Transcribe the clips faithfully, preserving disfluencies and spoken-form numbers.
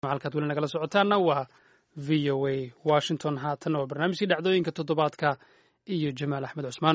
halkaad weli nagala socotaana waa v o a washington haatan oo barnaamijkii dhacdooyinka toddobaadka iyo jamaal axmed cusmaan.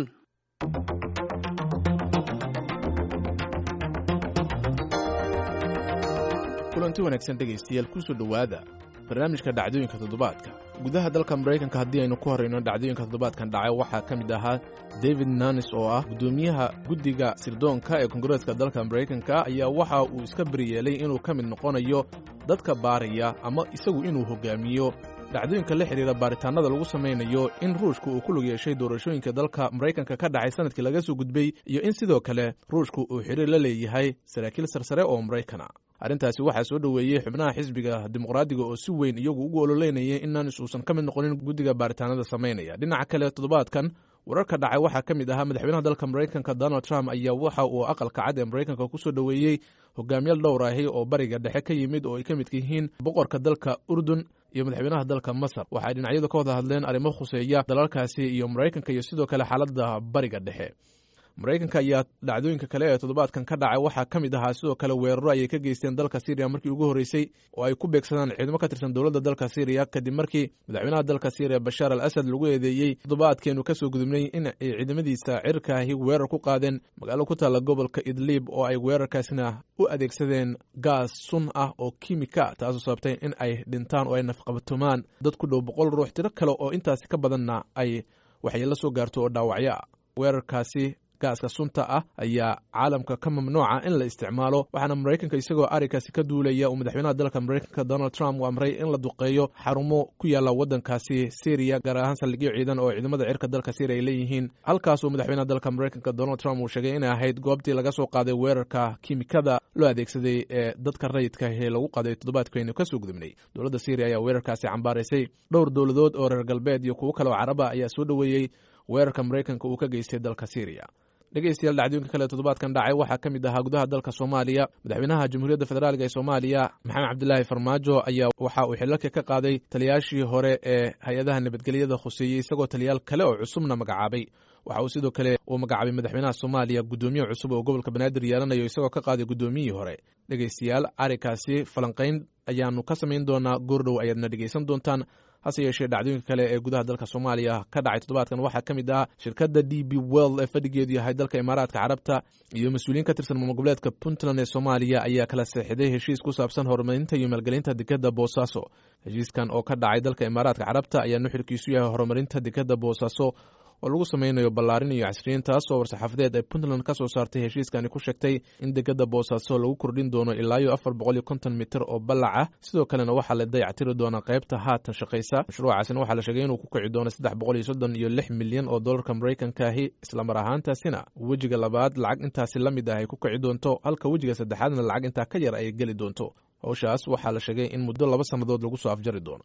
kulanti wanaagsan dhegaystayaal kusoo dhowaada barnaamijka dhacdooyinka toddobaadka. gudaha dalka maraykanka haddii aynu ku horrayno dhacdooyinka toddobaadkan dhacay waxaa ka mid ahaa david nanis oo ah guddoomiyaha guddiga sirdoonka ee koongareeska dalka maraykanka ayaa waxa uu iska beriyeelay inuu ka mid noqonayo dadka baaraya ama isagu inuu hogaamiyo dhacdooyinka la xidhiira baaritaanada lagu samaynayo in ruushku uu ku lug yeeshay doorashooyinka dalka maraykanka ka dhacay sanadkii laga soo gudbay iyo in sidoo kale ruushku uu xidhiir la leeyahay saraakiil sarsare oo maraykana. arrintaasi waxaa soo dhoweeyey xubnaha xisbiga dimuqraadiga oo si weyn iyagu ugu ololeynayay in nanis uusan ka mid noqonin guddiga baaritaanada samaynaya. dhinaca kale toddobaadkan wararka dhacay waxaa ka mid ahaa madaxweynaha dalka maraykanka donald trump ayaa waxa uu aqalka cad ee maraykanka ku soo dhoweeyey hogaamiyaal dhowr ahi oo bariga dhexe ka yimid oo ay ka midka yihiin boqorka dalka urdun iyo madaxweynaha dalka masar. waxay dhinacyadu ka wada hadleen arrimo khuseeya dalalkaasi iyo maraykanka iyo sidoo kale xaaladda bariga dhexe. maraykanka ayaa dhacdooyinka kale ee toddobaadkan ka dhacay waxaa ka mid ahaa sidoo kale weeraro ayay ka geysteen dalka syriya markii ugu horreysay oo ay ku beegsadaan ciidamo ka tirsan dowladda dalka syriya kadib markii madaxweynaha dalka syriya bashaar al asad lagu eedeeyey toddobaadkeenu ka soo gudubnay in ay ciidamadiisa cirkaahi weerar ku qaadeen magaalo ku taalla gobolka idliib oo ay weerarkaasina u adeegsadeen gaas sun ah oo kiimika taasoo sababtay in ay dhintaan oo ay nafqabatumaan dad ku dhow boqol ruux. tiro kale oo intaasi ka badanna ay waxyeello soo gaarto oo dhaawacyo ah. weerarkaasi gaaska sunta ah ayaa caalamka ka mamnuuca in la isticmaalo waxaana maraykanka isagoo arrinkaasi ka duulaya uu madaxweynaha dalka maraykanka donald trump uu amray in la duqeeyo xarumo ku yaalla waddankaasi syriya gaar ahaan saldhigyo ciidan oo ciidamada cirka dalka syriya ay leeyihiin halkaasoo madaxweynaha dalka maraykanka donald trump uu sheegay inay ahayd goobtii laga soo qaaday weerarka kiimikada loo adeegsaday ee dadka rayidka ee lagu qaaday toddobaadkaynu ka soo gudubnay. dowladda syriya ayaa weerarkaasi cambaaraysay. dhowr dowladood oo reer galbeed iyo kuwo kale oo caraba ayaa soo dhoweeyey weerarka maraykanka uu ka geystay dalka syriya. dhegaystayaal dhacdooyinka kale toddobaadkan dhacay waxaa ka mid ahaa gudaha dalka soomaaliya madaxweynaha jamhuuriyadda federaalk ee soomaaliya maxamed cabdilaahi farmaajo ayaa waxa uu xilalka ka qaaday taliyaashii hore ee hay-adaha nabadgelyada khuseeyey isagoo taliyaal kale oo cusubna magacaabay. waxa uu sidoo kale uu magacaabay madaxweynaha soomaaliya guddoomiye cusub oo gobolka banaadir yeelanayo isagoo ka qaaday guddoomiyihii hore. dhegaystayaal arrinkaasi falanqayn ayaanu ka samayn doonaa goordhow ayaadna dhegaysan doontaan. hase yeeshee dhacdooyinka kale ee gudaha dalka soomaaliya ka dhacay toddobaadkan waxaa ka mid ah shirkadda d b world ee fadhigeedu yahay dalka imaaraadka carabta iyo mas-uuliyiin ka tirsan maamul goboleedka puntland ee soomaaliya ayaa kala seexiday heshiis ku saabsan horumarinta iyo maalgelinta dekadda boosaaso. heshiiskan oo ka dhacay dalka imaaraadka carabta ayaa nuxurkiisu yahay horumarinta dekadda boosaaso oo lagu samaynayo ballaarin iyo casriyin taasoo war-saxaafadeed ay puntland ka soo saartay heshiiskani ku sheegtay in dekadda boosaaso lagu kordhin doono ilaa iyo afar boqol iyo konton mitir oo ballac ah. sidoo kalena waxaa la dayactiri doonaa qaybta haatan shaqaysa. mashruucaasina waxaa la sheegay inuu ku kici doono saddex boqol iyo soddon iyo lix milyan oo dollarka maraykankaahi islamar ahaantaasina wejiga labaad lacag intaasi la mid ah ay ku kici doonto halka wejiga saddexaadna lacag intaa ka yar ay geli doonto. howshaas waxaa la sheegay in muddo laba sannadood lagu soo afjari doono.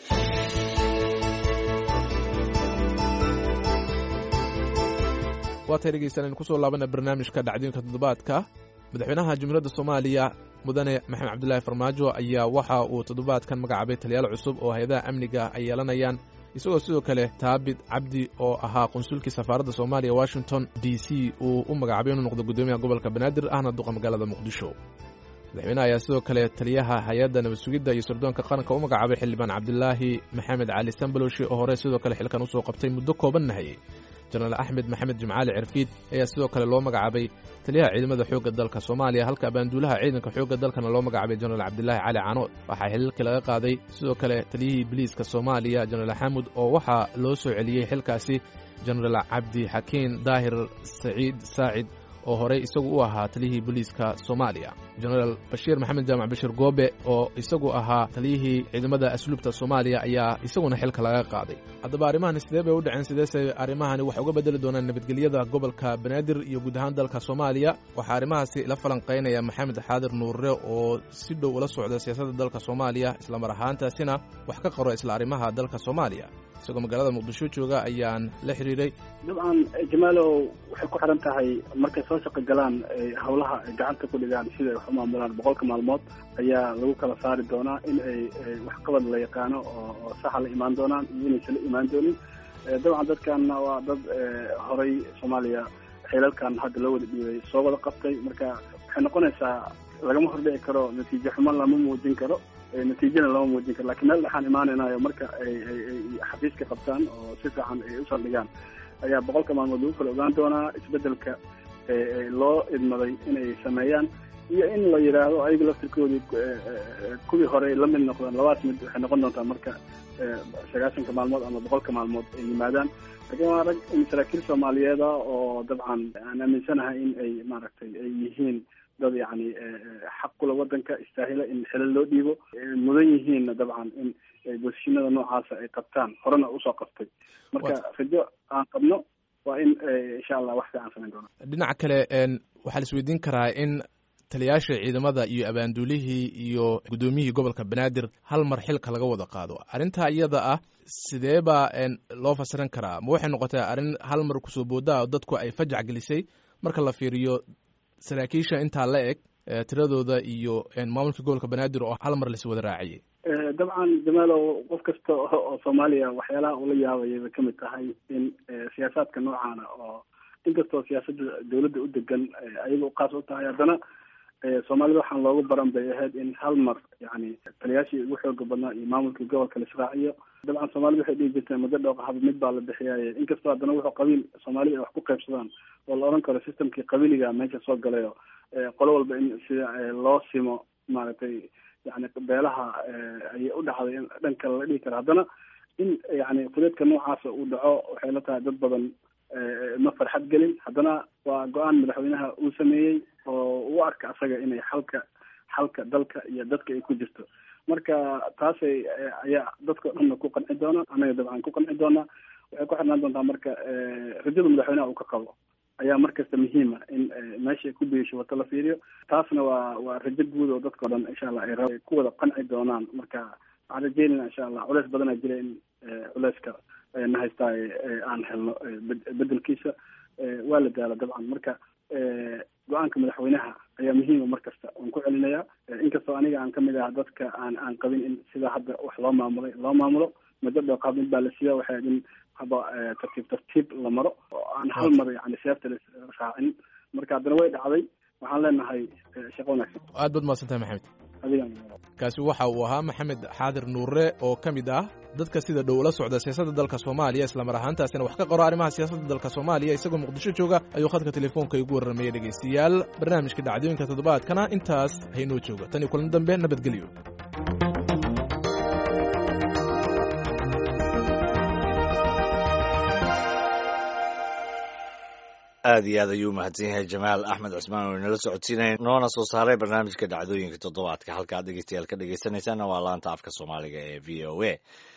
waatay dhegeystayaal aynu kusoo laabana barnaamijka dhacdooyinka toddobaadka. madaxweynaha jamhuuriyadda soomaaliya mudane maxamed cabdilaahi farmaajo ayaa waxa uu toddobaadkan magacaabay taliyaal cusub oo hay-adaha amniga ay yeelanayaan isagoo sidoo kale taabid cabdi oo ahaa qunsulkii safaaradda soomaaliya washington d c uu u magacaabay inuu noqdo guddoomiyaha gobolka banaadir ahna duqa magaalada muqdisho. madaxweynaha ayaa sidoo kale taliyaha hay-adda nabad sugidda iyo sirdoonka qaranka u magacaabay xildhibaan cabdilaahi maxamed cali sambaloshi oo hore sidoo kale xilkan usoo qabtay muddo kooban nahayey. jenaraal axmed maxamed jimcaali cirfiid ayaa sidoo kale loo magacaabay taliyaha ciidamada xoogga dalka soomaaliya halka abaanduulaha ciidanka xoogga dalkana loo magacaabay jenaraal cabdilaahi cali canood. waxaa xilalkii laga qaaday sidoo kale taliyihii biliiska soomaaliya jenaraal xamud oo waxaa loo soo celiyey xilkaasi jenaraal cabdi xakiin daahir saciid saacid oo horey isagu u ahaa taliyihii booliiska soomaaliya. jenaraal bashiir maxamed jaamac bashir goobe oo isagu ahaa taliyihii ciidamada asluubta soomaaliya ayaa isaguna xilka laga qaaday. haddaba arrimahani sidee bay u dhaceen sideese arrimahani wax uga bedeli doonaan nabadgelyada gobolka banaadir iyo guud ahaan dalka soomaaliya? waxaa arrimahaasi la falanqaynaya maxamed xaadir nuurre oo si dhow ula socda siyaasadda dalka soomaaliya islamar ahaantaasina wax ka qaro isla arrimaha dalka soomaaliya. isagoo magaalada muqdisho jooga ayaan la xiriiray. dabcan jamaalow waxay ku xiran tahay markay soo shaqo galaan howlaha ay gacanta ku dhigaan sida ay wax u maamulaan boqolka maalmood ayaa lagu kala saari doonaa in ay waxqabad la yaqaano oo saxa la imaan doonaan iyo inaysan la imaan doonin. dabcan dadkanna waa dad horay soomaaliya xilalkan hadda loo wada dhiibay soo wada qabtay marka waxay noqonaysaa lagama hordhici karo natiijo xumo lama muujin karo natiijana lama muujin karo lakiin meel dhexaan imaanaynayo marka ay ay xafiiska qabtaan oo si fiican ay u saldhigaan ayaa boqolka maalmood lagu kala ogaan doonaa isbedelka loo idmaday inay sameeyaan iyo in la yidhaahdo ayaga laftirkoodii kuwii hore la mid noqdaan labadaas mid waxay noqon doontaa marka sagaashanka maalmood ama boqolka maalmood ay yimaadaan laakiin waa rag in saraakiil soomaaliyeeda oo dabcan aan aaminsanahay in ay maaragtay ay yihiin dad yacni xaq kula wadanka istaahila in xilal loo dhiibo mudan yihiinna dabcan in bosishinada noocaasa ay qabtaan horena usoo qabtay marka rajo aan qabno waa in insha allah wax fiican samayn doona dhinaca kale waxaa la isweydiin karaa in taliyaasha ciidamada iyo abaanduulihii iyo guddoomiyihii gobolka banaadir hal mar xilka laga wada qaado arrintaa iyada ah sidee baa loo fasiran karaa ma waxay noqotay arrin hal mar kusoo boodaa oo dadku ay fajac gelisay marka la fiiriyo saraakiisha intaa la eg tiradooda iyo maamulka gobolka banaadir oo hal mar lasi wada raaciyey dabcan jamaalow qof kasta oo soomaaliya waxyaalaha ula yaabayay bay kamid tahay in siyaasaadka noocaana oo inkastoo siyaasadda dawladda u degan ayaga uqaas u tahay haddana soomaalida waxaan loogu baran bay ahayd in hal mar yani taliyaashii ugu xooga badnaa iyo maamulkii gobolka la israaciyo dabcan soomaalida waxay dhihi jirteen muddo dhowqa haba mid baa la bixiyaaye inkastoo haddana wuxuu qabiil soomaalida ay wax ku qaybsadaan oo la oran karo systemkii qabiliga meesha soo galayo qolo walba in sida loo simo maaragtay yani beelaha ayay u dhacday in dhan kale la dhihi karo haddana in yani fudeedka noocaasa uu dhaco waxay la tahay dad badan ma farxad gelin haddana waa go-aan madaxweynaha uu sameeyey oo u arka asaga inay xalka xalka dalka iyo dadka ay ku jirto marka taasay ayaa dadka o dhanna ku qanci doona anaga dabcan ku qanci doonaa waxay ku xirnaan doontaa marka rajada madaxweynaha uu ka qabo ayaa markasta muhiima in meesha ku biisho wata la fiiriyo taasna waa waa rajo guud oo dadka o dhan insha allah ay ku wada qanci doonaan marka waxaan rajeynayna insha allah culeys badanaa jira in culeyska na haystaa aan helno bedelkiisa waa la gaala dabcan marka go-aanka madaxweynaha ayaa muhiima markasta waan ku celinayaa inkastoo aniga aan kamid aha dadka aan aan qabin in sidaa hadda wax loo maamulay loo maamulo muddo dhowqaab mid baa la siiya waxay in haba tartiib tartiib la maro oo aan hal mar yani seefta la raacin marka haddana way dhacday waxaan leenahay shaqo wanaagsan aad baad mahadsantahay maxamed adiga kaasi waxa uu ahaa maxamed xaadir nuure oo ka mid ah dadka sida dhow ula socda siyaasadda dalka soomaaliya islamar ahaantaasina wax ka qoro arrimaha siyaasadda dalka soomaaliya isagoo muqdisho jooga ayuu khadka telefoonka igu warramayay dhegaystayaal barnaamijka dhacdooyinka toddobaadkana intaas haynoo jooga tan iyo kulan dambe nabadgelyo aad iyo aad ayuu umahadsan yahay jamaal axmed cusmaan oo inala socodsiinaya noona soo saaray barnaamijka dhacdooyinka toddobaadka halka ad dhegeystayaal ka dhegeysanaysaana waa laanta afka soomaaliga ee v o a